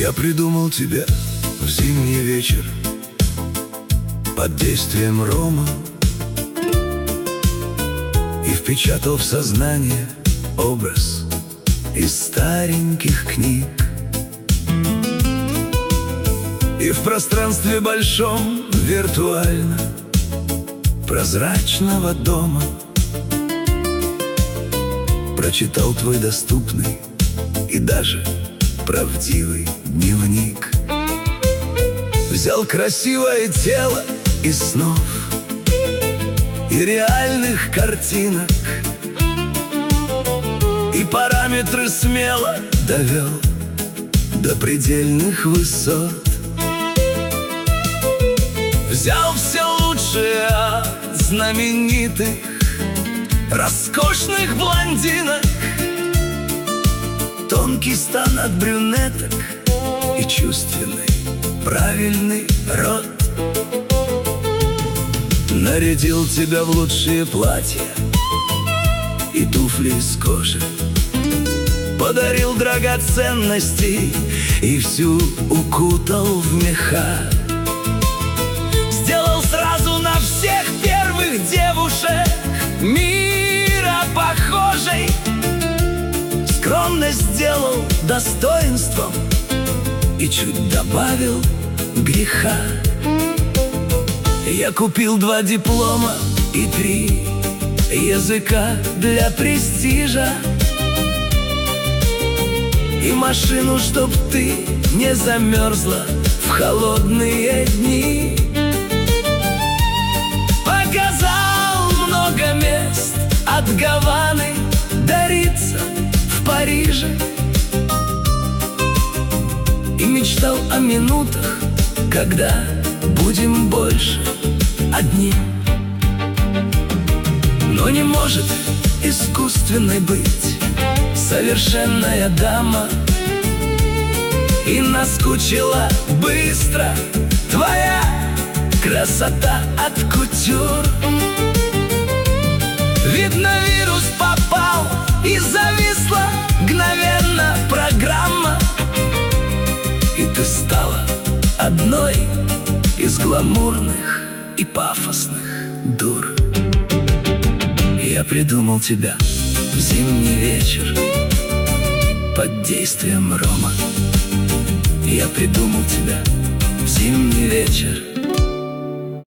Я придумал тебя в зимний вечер под действием рома и впечатал в сознание образ из стареньких книг. И в пространстве большом виртуально прозрачного дома прочитал твой доступный и даже правдивый дневник. Взял красивое тело из снов и реальных картинок и параметры смело довел до предельных высот. Взял все лучшее от знаменитых роскошных блондинок, тонкий стан от брюнеток и чувственный правильный рот. Нарядил тебя в лучшие платья и туфли из кожи, подарил драгоценности и всю укутал в меха. Сделал сразу на всех первых девушек мира похожей. Скромность сделал достоинством и чуть добавил греха. Я купил 2 диплома и 3 языка для престижа и машину, чтоб ты не замерзла в холодные дни. Показал много мест от Гаваны до Рица в Париже и мечтал о минутах, когда будем больше одни. Но не может искусственной быть совершенная дама, и наскучила быстро твоя красота от кутюр. Видно, вирус попал и зависла мгновенно программа, и ты стала одной из гламурных и пафосных дур. Я придумал тебя в зимний вечер под действием рома. Я придумал тебя в зимний вечер